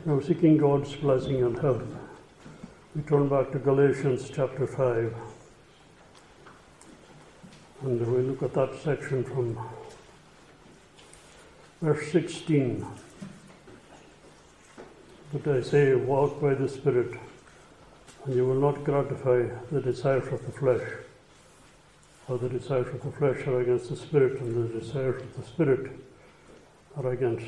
Now, seeking God's blessing and help, we turn back to Galatians chapter 5. And we look at that section from verse 16. But I say, walk by the Spirit, and you will not gratify the desires of the flesh. For the desires of the flesh are against the Spirit, and the desires of the Spirit are against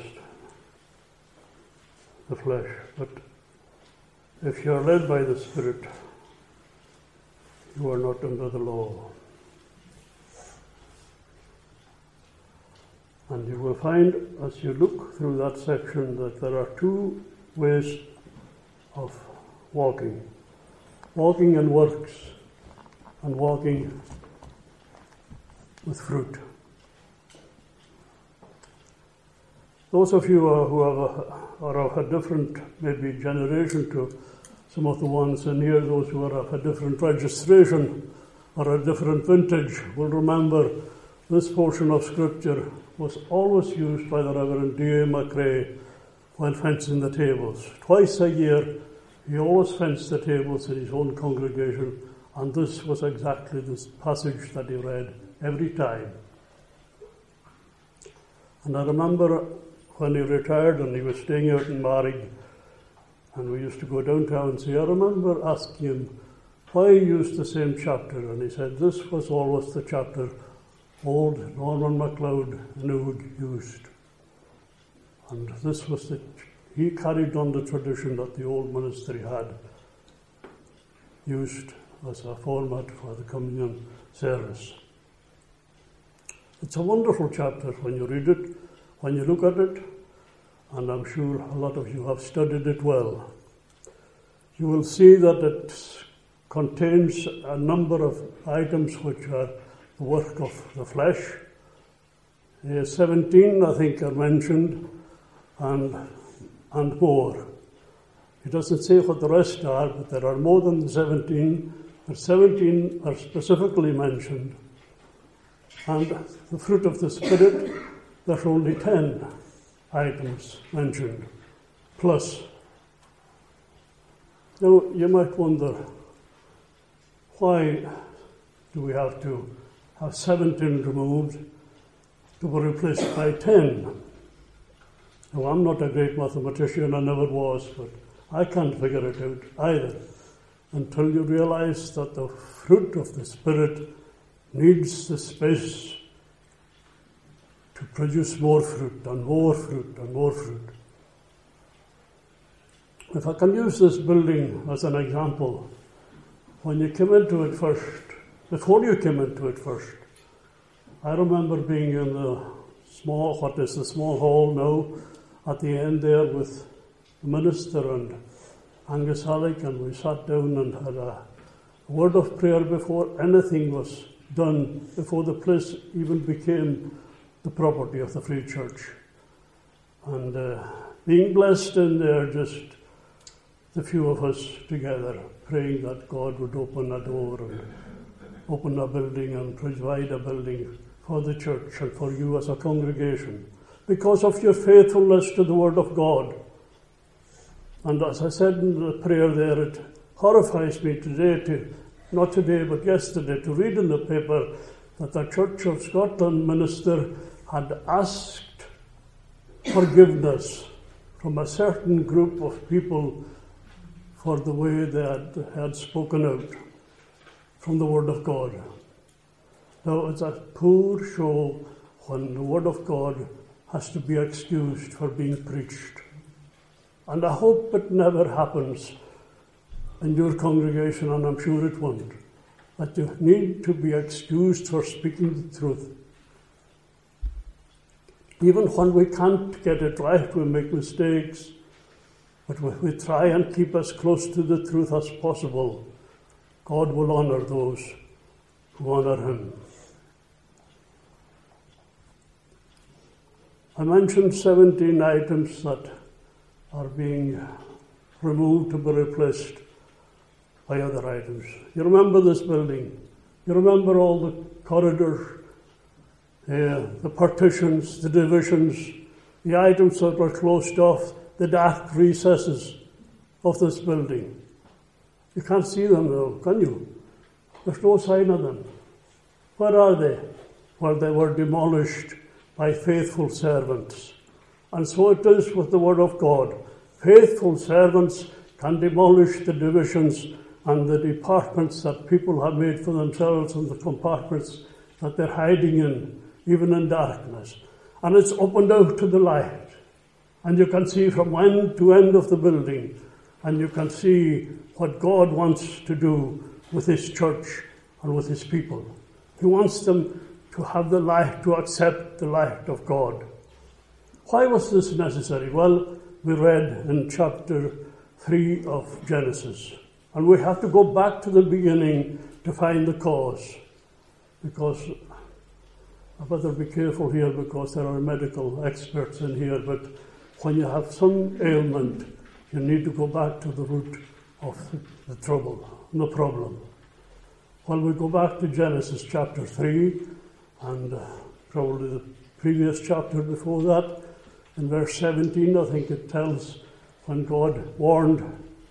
the flesh. But if you are led by the Spirit, you are not under the law. And you will find, as you look through that section, that there are two ways of walking. Walking in works and walking with fruit. Those of you who are of a different, maybe generation to some of the ones in here, those who are of a different registration or a different vintage, will remember this portion of Scripture was always used by the Reverend D.A. McRae when fencing the tables. Twice a year, he always fenced the tables in his own congregation, and this was exactly this passage that he read every time. And I remember when he retired and he was staying out in Marrig, and we used to go downtown and see, I remember asking him why he used the same chapter, and he said this was always the chapter old Norman MacLeod Noog used. And this was he carried on the tradition that the old ministry had used as a format for the communion service. It's a wonderful chapter when you read it, when you look at it, and I'm sure a lot of you have studied it well. You will see that it contains a number of items which are the work of the flesh. 17, I think, are mentioned, and more. It doesn't say what the rest are, but there are more than 17. But 17 are specifically mentioned. And the fruit of the Spirit, there's only 10 items mentioned, plus. Now, you might wonder, why do we have to have 17 removed to be replaced by 10? Now, I'm not a great mathematician, I never was, but I can't figure it out either until you realize that the fruit of the Spirit needs the space to produce more fruit and more fruit and more fruit. If I can use this building as an example, when you came into it first, before you came into it first, I remember being in the small hall now, at the end there with the minister and Angus Halleck, and we sat down and had a word of prayer before anything was done, before the place even became the property of the Free Church. And being blessed in there, just the few of us together, praying that God would open a door and open a building and provide a building for the church and for you as a congregation, because of your faithfulness to the Word of God. And as I said in the prayer there, it horrifies me today, not today but yesterday, to read in the paper that the Church of Scotland minister had asked forgiveness from a certain group of people for the way they had spoken out from the Word of God. Now, it's a poor show when the Word of God has to be excused for being preached. And I hope it never happens in your congregation, and I'm sure it won't, that you need to be excused for speaking the truth. Even when we can't get it right, we make mistakes, but we try and keep as close to the truth as possible. God will honor those who honor Him. I mentioned 17 items that are being removed to be replaced by other items. You remember this building. You remember all the corridors, the partitions, the divisions, the items that were closed off, the dark recesses of this building. You can't see them now, can you? There's no sign of them. Where are they? Well, they were demolished by faithful servants. And so it is with the Word of God. Faithful servants can demolish the divisions and the departments that people have made for themselves and the compartments that they're hiding in, even in darkness. And it's opened out to the light. And you can see from end to end of the building. And you can see what God wants to do with His church and with His people. He wants them to have the light, to accept the light of God. Why was this necessary? Well, we read in chapter 3 of Genesis. And we have to go back to the beginning to find the cause. Because I better be careful here because there are medical experts in here. But when you have some ailment, you need to go back to the root of the trouble, the problem. Well, we go back to Genesis chapter 3 and probably the previous chapter before that. In verse 17, I think it tells when God warned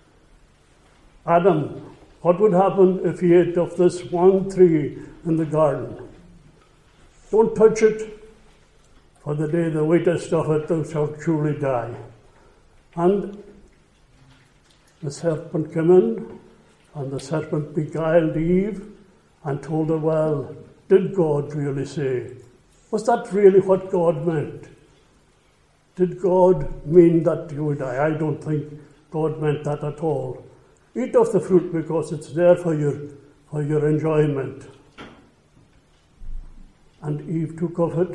Adam what would happen if he ate of this one tree in the garden. Don't touch it, for the day thou eatest of it, thou shalt surely die. And the serpent came in, and the serpent beguiled Eve and told her, well, did God really say? Was that really what God meant? Did God mean that you would die? I don't think God meant that at all. Eat of the fruit because it's there for your enjoyment. And Eve took of it,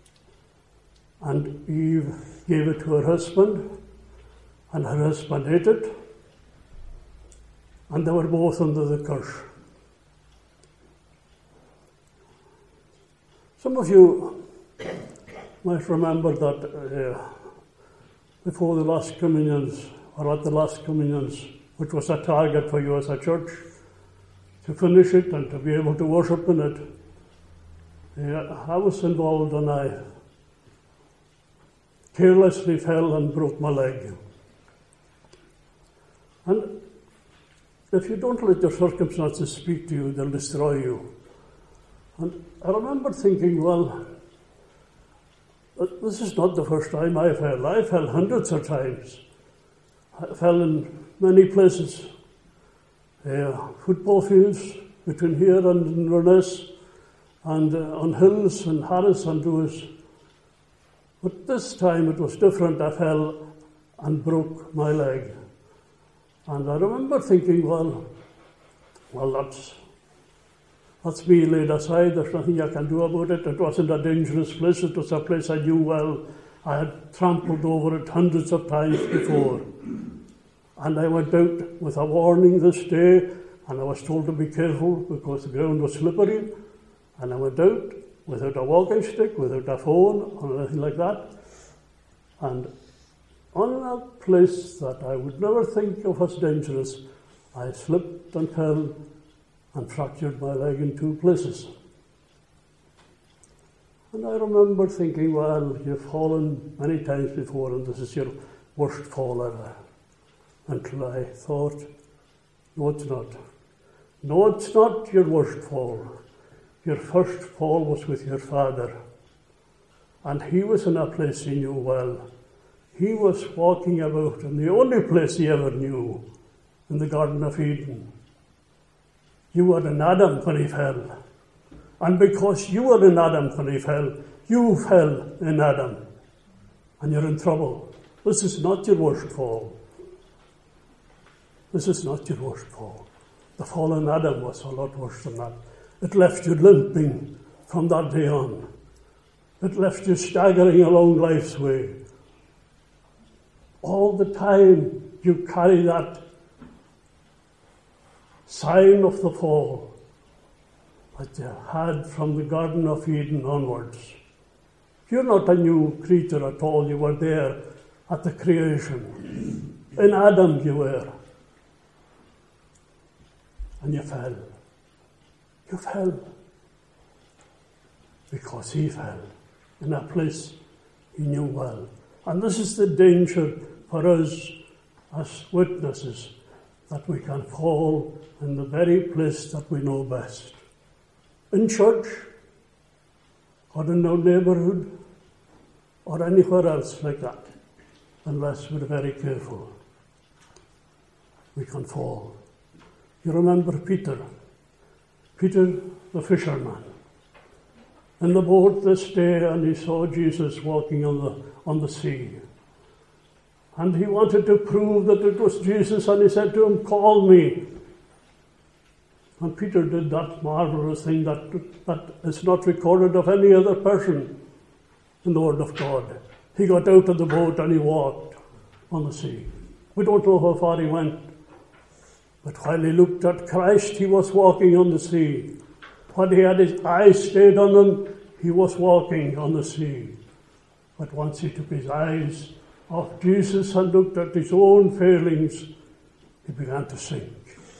and Eve gave it to her husband, and her husband ate it, and they were both under the curse. Some of you might remember that before the last communions, or at the last communions, which was a target for you as a church, to finish it and to be able to worship in it. I was involved and I carelessly fell and broke my leg. And if you don't let your circumstances speak to you, they'll destroy you. And I remember thinking, well, this is not the first time I fell. I fell hundreds of times. I fell in many places, football fields between here and Inverness, and on hills in Harris and Lewis. But this time it was different. I fell and broke my leg. And I remember thinking, well, that's me laid aside. There's nothing I can do about it. It wasn't a dangerous place. It was a place I knew well. I had trampled over it hundreds of times before. And I went out with a warning this day, and I was told to be careful because the ground was slippery. And I went out without a walking stick, without a phone, or anything like that. And on a place that I would never think of as dangerous, I slipped and fell and fractured my leg in two places. And I remember thinking, well, you've fallen many times before, and this is your worst fall ever. Until I thought, no, it's not. No, it's not your worst fall. Your first fall was with your father. And he was in a place he knew well. He was walking about in the only place he ever knew, in the Garden of Eden. You were in Adam when he fell. And because you were in Adam when he fell, you fell in Adam. And you're in trouble. This is not your worst fall. This is not your worst fall. The fall in Adam was a lot worse than that. It left you limping from that day on. It left you staggering along life's way. All the time you carry that sign of the fall that you had from the Garden of Eden onwards. You're not a new creature at all. You were there at the creation. In Adam you were. And you fell. You fell. Because he fell in a place he knew well. And this is the danger for us as witnesses that we can fall in the very place that we know best. In church, or in our neighbourhood, or anywhere else like that, unless we're very careful. We can fall. You remember Peter the fisherman, in the boat this day, and he saw Jesus walking on the sea. And he wanted to prove that it was Jesus, and he said to him, "Call me." And Peter did that marvelous thing that is not recorded of any other person in the Word of God. He got out of the boat and he walked on the sea. We don't know how far he went, but while he looked at Christ, he was walking on the sea. When he had his eyes stayed on him, he was walking on the sea. But once he took his eyes off Jesus and looked at his own failings, he began to sink.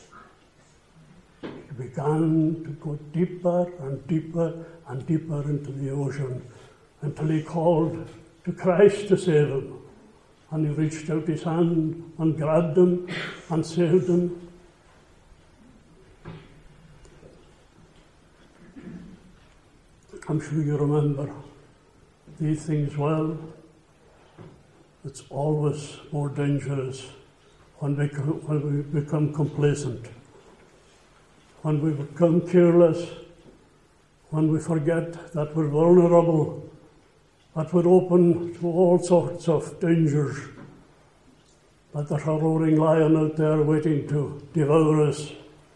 He began to go deeper and deeper and deeper into the ocean until he called to Christ to save him. And he reached out his hand and grabbed him and saved him. I'm sure you remember these things well. It's always more dangerous when we become complacent, when we become careless, when we forget that we're vulnerable, that we're open to all sorts of dangers, that there's a roaring lion out there waiting to devour us.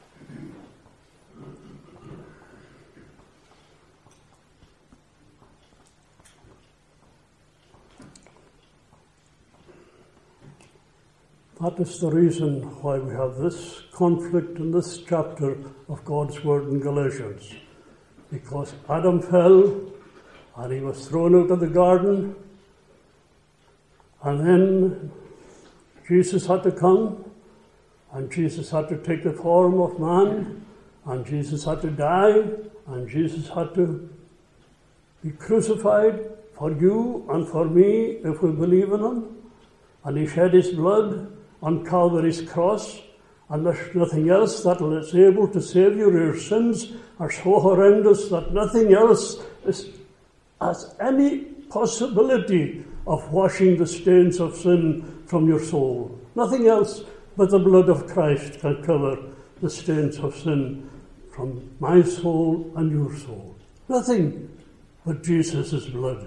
That is the reason why we have this conflict in this chapter of God's Word in Galatians. Because Adam fell and he was thrown out of the garden, and then Jesus had to come, and Jesus had to take the form of man, and Jesus had to die, and Jesus had to be crucified for you and for me if we believe in him. And he shed his blood on Calvary's cross, and there's nothing else that is able to save you. Your sins are so horrendous that nothing else has any possibility of washing the stains of sin from your soul. Nothing else but the blood of Christ can cover the stains of sin from my soul and your soul. Nothing but Jesus' blood.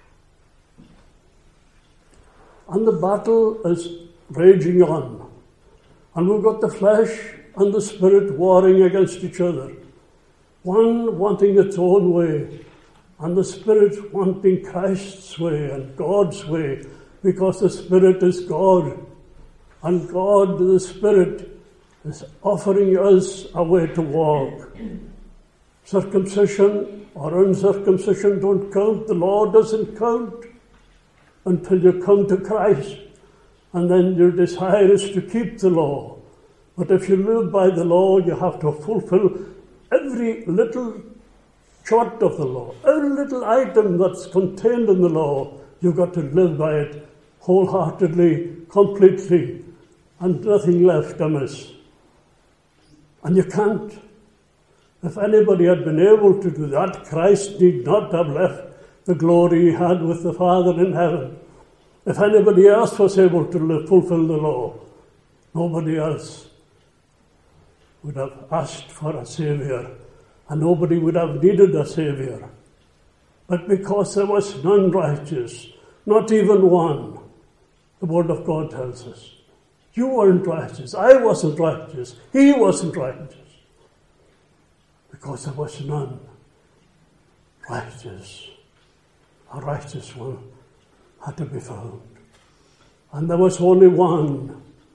And the battle is raging on. And we've got the flesh and the spirit warring against each other. One wanting its own way, and the spirit wanting Christ's way and God's way, because the spirit is God. And God, the spirit, is offering us a way to walk. Circumcision or uncircumcision don't count. The law doesn't count until you come to Christ. And then your desire is to keep the law. But if you live by the law, you have to fulfill every little jot of the law, every little item that's contained in the law. You've got to live by it wholeheartedly, completely, and nothing left amiss. And you can't. If anybody had been able to do that, Christ need not have left the glory he had with the Father in heaven. If anybody else was able to fulfill the law, nobody else would have asked for a Saviour, and nobody would have needed a Saviour. But because there was none righteous, not even one, the Word of God tells us, you weren't righteous, I wasn't righteous, he wasn't righteous, because there was none righteous. A righteous one had to be found. And there was only one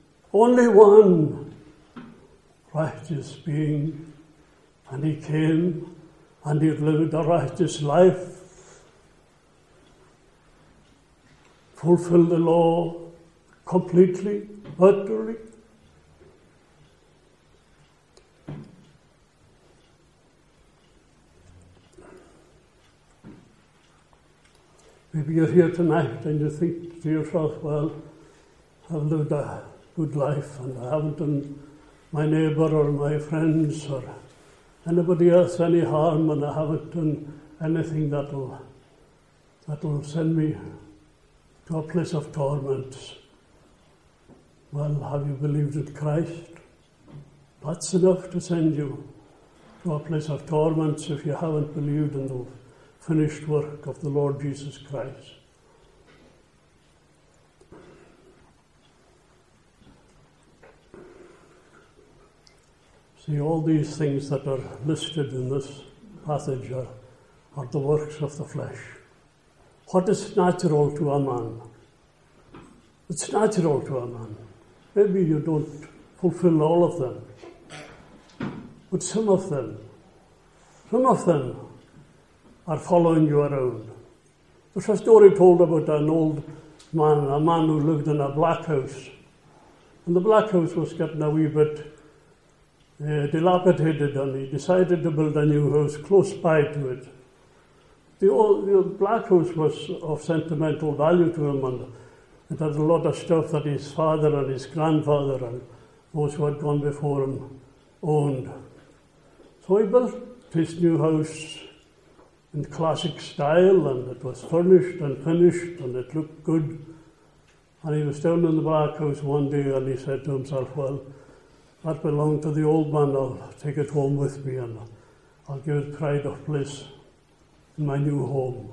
righteous being, and he came and he lived a righteous life, fulfilled the law completely, utterly. Maybe you're here tonight and you think to yourself, well, I've lived a good life and I haven't done my neighbour or my friends or anybody else any harm, and I haven't done anything that'll send me to a place of torment. Well, have you believed in Christ? That's enough to send you to a place of torments if you haven't believed in the finished work of the Lord Jesus Christ. See, all these things that are listed in this passage are the works of the flesh. What is natural to a man? It's natural to a man. Maybe you don't fulfill all of them, but some of them are following you around. There's a story told about an old man, a man who lived in a black house. And the black house was getting a wee bit dilapidated, and he decided to build a new house close by to it. The black house was of sentimental value to him, and it had a lot of stuff that his father and his grandfather and those who had gone before him owned. So he built his new house in classic style, and it was furnished and finished, and it looked good. And he was down in the black house one day, and he said to himself, well, that belonged to the old man. I'll take it home with me, and I'll give it pride of place in my new home.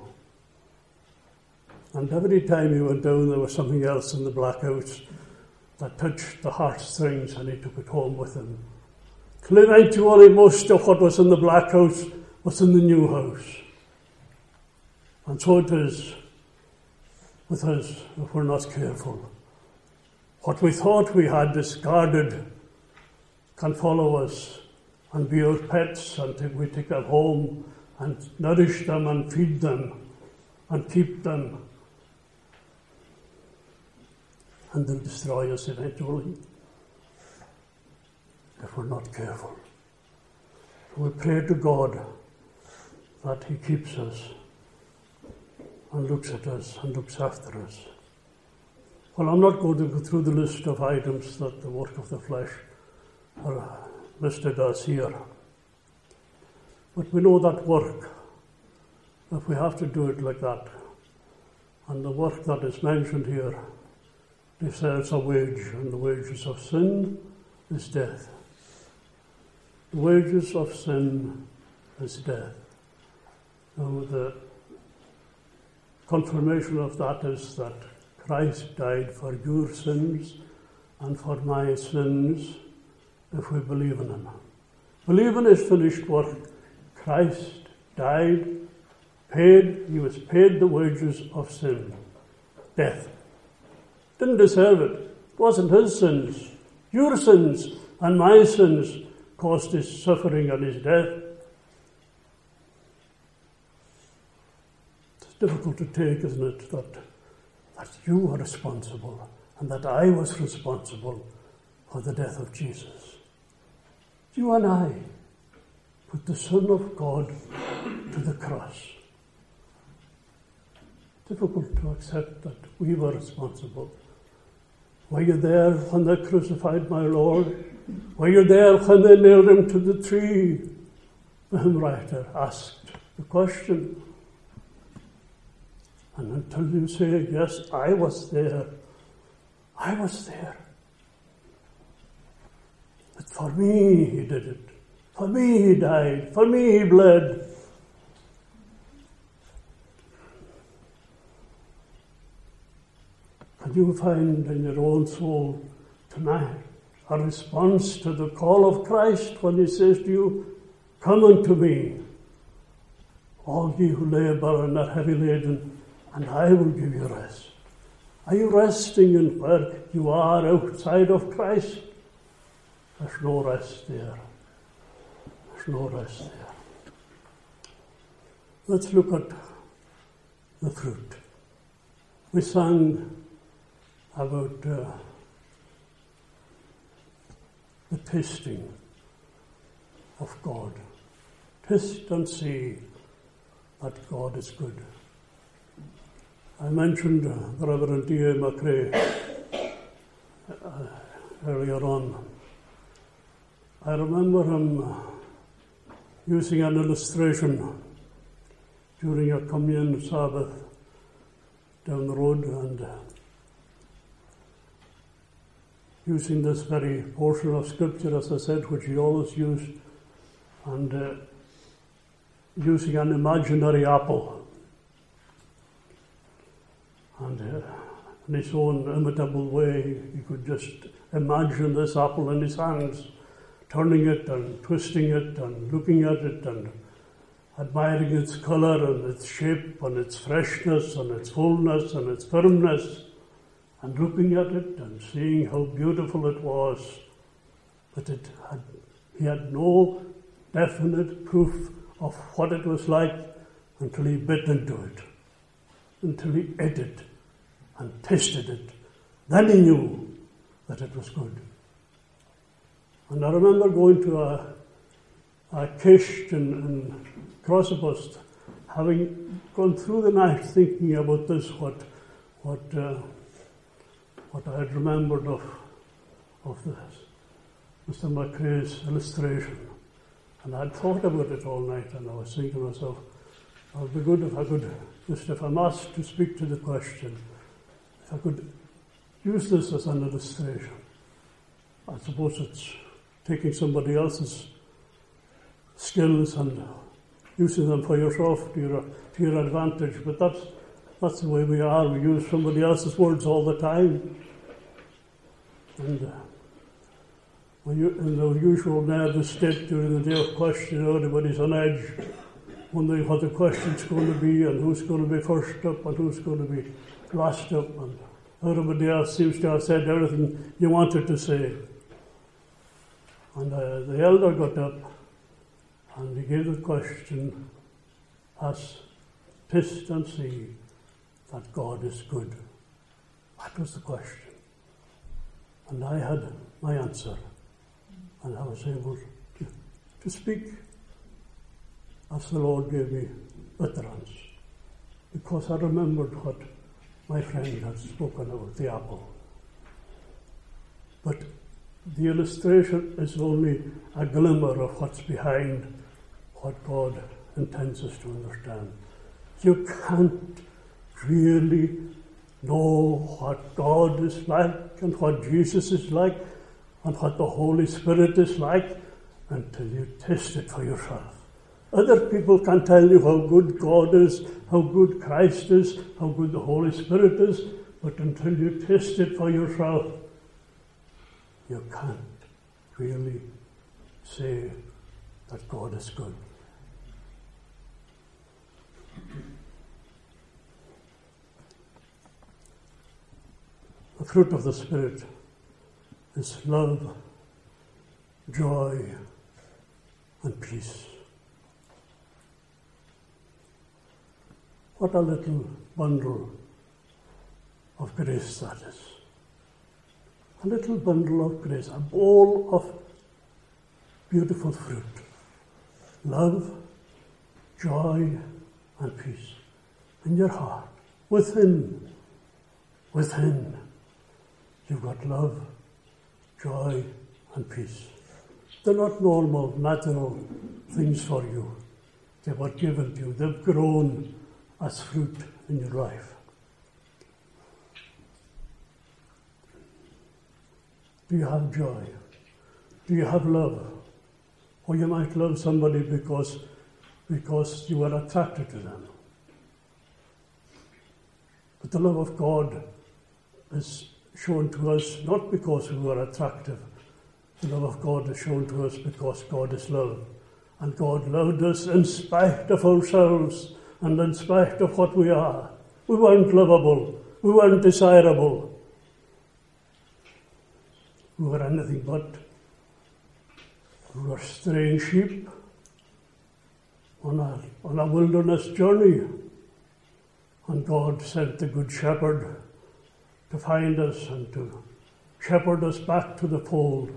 And every time he went down, there was something else in the black house that touched the heartstrings, and he took it home with him. Till eventually most of what was in the black house was in the new house. And so it is with us if we're not careful. What we thought we had discarded can follow us and be our pets, and we take them home and nourish them and feed them and keep them. And they'll destroy us eventually if we're not careful. So we pray to God that He keeps us and looks at us and looks after us. Well, I'm not going to go through the list of items that the work of the flesh are listed as here. But we know that work, if we have to do it like that, and the work that is mentioned here deserves a wage, and the wages of sin is death. The wages of sin is death. Now, the confirmation of that is that Christ died for your sins and for my sins if we believe in Him. Believe in His finished work. Christ died, He was paid the wages of sin, death. Didn't deserve it. It wasn't His sins. Your sins and my sins caused His suffering and His death. It's difficult to take, isn't it, that you are responsible and that I was responsible for the death of Jesus. You and I put the Son of God to the cross. Difficult to accept that we were responsible. Were you there when they crucified my Lord? Were you there when they nailed Him to the tree? The hymn writer asked the question. And until you say, yes, I was there. But for me He did it. For me He died. For me He bled. Can you find in your own soul tonight a response to the call of Christ when He says to you, come unto me, all ye who labour and are heavy laden, and I will give you rest. Are you resting in where you are outside of Christ? There's no rest there. There's no rest there. Let's look at the fruit. We sang about the tasting of God. Taste and see that God is good. I mentioned the Reverend D.A. McRae, earlier on. I remember him using an illustration during a communion Sabbath down the road, and using this very portion of scripture, as I said, which he always used, and using an imaginary apple. And in his own imitable way, he could just imagine this apple in his hands, turning it and twisting it and looking at it and admiring its color and its shape and its freshness and its fullness and its firmness, and looking at it and seeing how beautiful it was. But he had no definite proof of what it was like until he bit into it, until he ate it and tasted it. Then he knew that it was good. And I remember going to a kish in Crosspost, having gone through the night thinking about this, what I had remembered of this, Mr. McRae's illustration. And I had thought about it all night, and I was thinking to myself, it would be good if I could, just if I'm asked to speak to the question, if I could use this as an illustration. I suppose it's taking somebody else's skills and using them for yourself to your advantage, but that's the way we are. We use somebody else's words all the time. And in the usual nervous state during the day of question, everybody's on edge, wondering what the question's going to be and who's going to be first up and who's going to be last up, and everybody else seems to have said everything you wanted to say. And the elder got up and he gave the question as taste and see that God is good. That was the question. And I had my answer. And I was able to speak as the Lord gave me utterance, because I remembered what my friend had spoken about, the apple. But the illustration is only a glimmer of what's behind what God intends us to understand. You can't really know what God is like and what Jesus is like and what the Holy Spirit is like until you taste it for yourself. Other people can tell you how good God is, how good Christ is, how good the Holy Spirit is, but until you taste it for yourself, you can't really say that God is good. The fruit of the Spirit is love, joy, and peace. What a little bundle of grace that is. A little bundle of grace, a bowl of beautiful fruit. Love, joy, and peace in your heart. Within, you've got love, joy, and peace. They're not normal, natural things for you. They were given to you. They've grown as fruit in your life. Do you have joy? Do you have love? Or you might love somebody because you are attracted to them. But the love of God is shown to us not because we are attractive. The love of God is shown to us because God is love. And God loved us in spite of ourselves and in spite of what we are. We weren't lovable. We weren't desirable. We were anything but. We were straying sheep on a wilderness journey. And God sent the Good Shepherd to find us and to shepherd us back to the fold.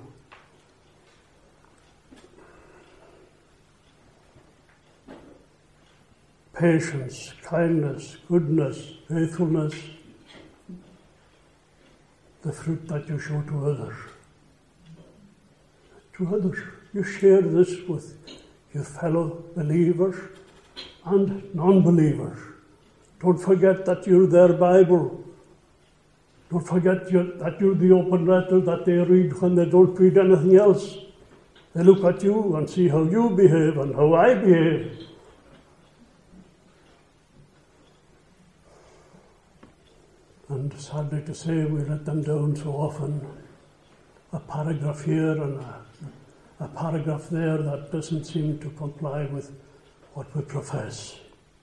Patience, kindness, goodness, faithfulness, the fruit that you show to others. To others. You share this with your fellow believers and non-believers. Don't forget that you're their Bible. Don't forget that you're the open letter that they read when they don't read anything else. They look at you and see how you behave and how I behave. And sadly to say, we let them down so often. A paragraph here and a paragraph there that doesn't seem to comply with what we profess.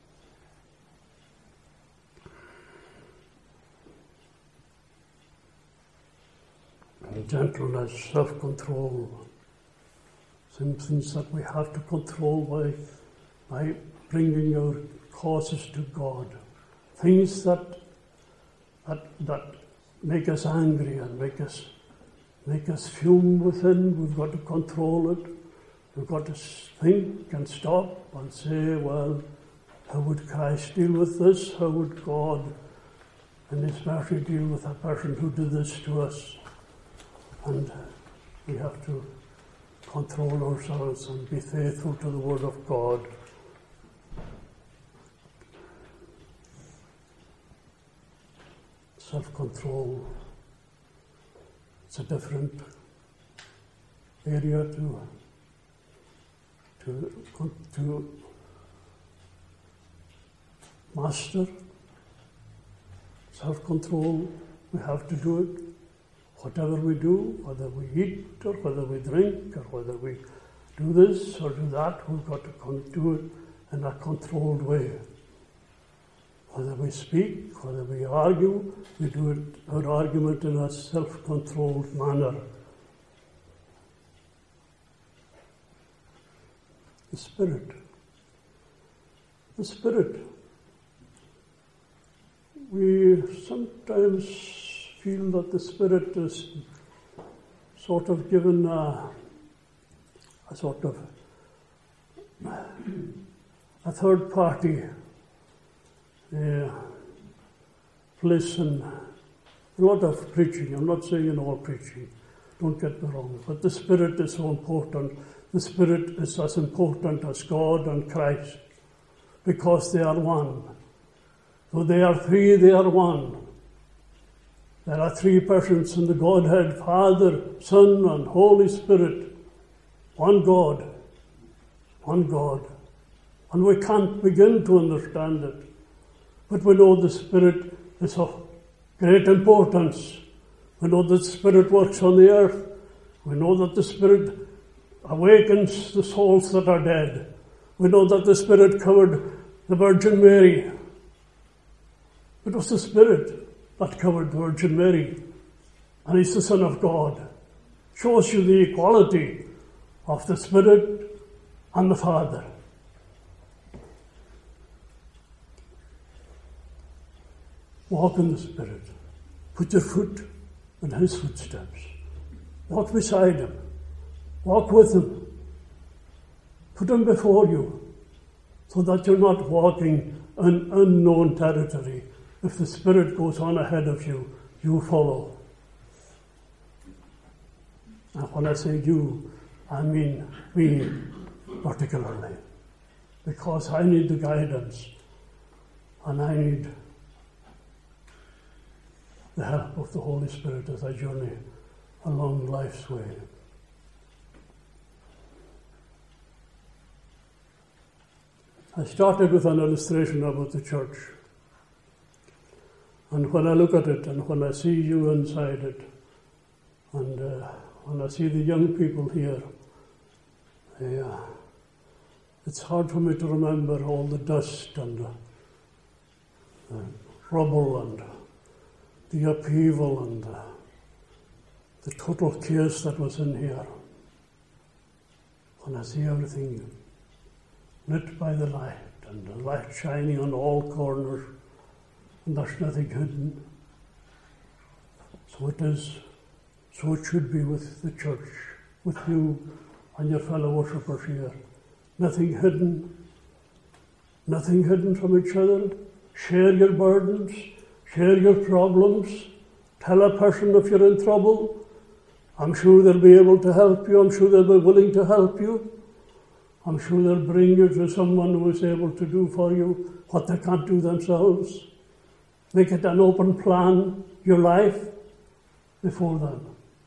And gentleness, self-control, some things that we have to control by bringing our causes to God. Things that make us angry and make us fume within. We've got to control it. We've got to think and stop and say, well, how would Christ deal with this? How would God in His mercy deal with a person who did this to us? And we have to control ourselves and be faithful to the Word of God. Self-control. It's a different area to master. Self-control, we have to do it. Whatever we do, whether we eat or whether we drink or whether we do this or do that, we've got to do it in a controlled way. Whether we speak, whether we argue, we do it, our argument in a self-controlled manner. The Spirit. The Spirit. We sometimes feel that the Spirit is sort of given a sort of a third party place in a lot of preaching. I'm not saying in all preaching, don't get me wrong, but the Spirit is so important. The Spirit is as important as God and Christ because they are one. Though they are three, they are one. There are three persons in the Godhead, Father, Son, and Holy Spirit. One God. One God. And we can't begin to understand it. But we know the Spirit is of great importance. We know that the Spirit works on the earth. We know that the Spirit awakens the souls that are dead. We know that the Spirit covered the Virgin Mary. It was the Spirit that covered the Virgin Mary. And He's the Son of God. Shows you the equality of the Spirit and the Father. Walk in the Spirit. Put your foot in His footsteps. Walk beside Him. Walk with Him. Put Him before you so that you're not walking in unknown territory. If the Spirit goes on ahead of you, you follow. And when I say you, I mean me particularly. Because I need the guidance and I need the help of the Holy Spirit as I journey along life's way. I started with an illustration about the church. And when I look at it and when I see you inside it, and when I see the young people here, it's hard for me to remember all the dust and the rubble and the upheaval and the total chaos that was in here. When I see everything lit by the light and the light shining on all corners, and there's nothing hidden. So it is, so it should be with the church, with you and your fellow worshippers here. Nothing hidden from each other. Share your burdens, share your problems, Tell a person if you're in trouble. I'm sure they'll be able to help you. I'm sure they'll be willing to help you. I'm sure they'll bring you to someone who is able to do for you what they can't do themselves. Make it an open plan, your life, before them,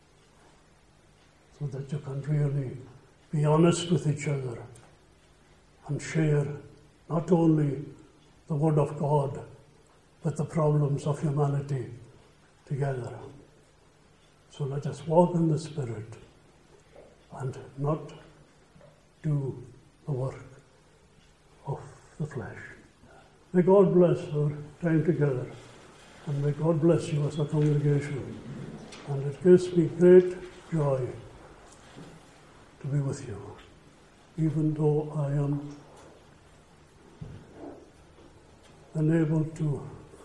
so that you can really be honest with each other and share not only the Word of God, but the problems of humanity together. So let us walk in the Spirit and not do the work of the flesh. May God bless our time together, and may God bless you as a congregation. And it gives me great joy to be with you, even though I am unable to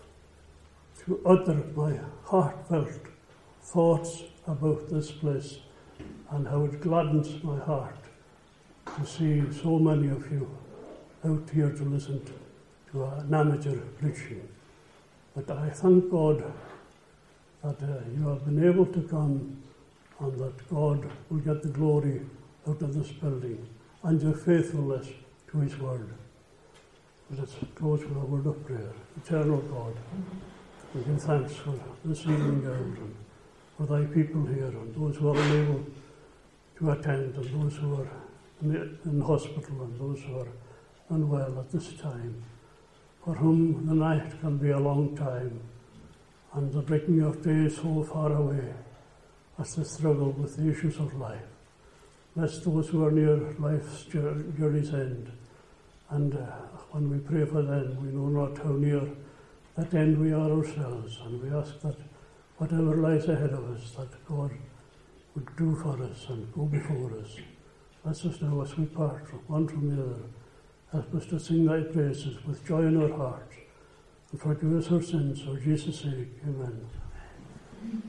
utter my heartfelt thoughts about this place and how it gladdens my heart to see so many of you out here to listen to an amateur preaching. But I thank God that you have been able to come and that God will get the glory out of this building and your faithfulness to His Word. Let us close with a word of prayer. Eternal God, we give thanks for this evening out and for thy people here and those who are unable to attend and those who are in hospital and those who are unwell at this time, for whom the night can be a long time and the breaking of day so far away as they struggle with the issues of life. Bless those who are near life's journey's end, and when we pray for them, we know not how near that end we are ourselves, and we ask that whatever lies ahead of us, that God would do for us and go before us. Bless us now as we part one from the other. Help us to sing thy praises with joy in our hearts, and forgive us our sins for Jesus' sake. Amen.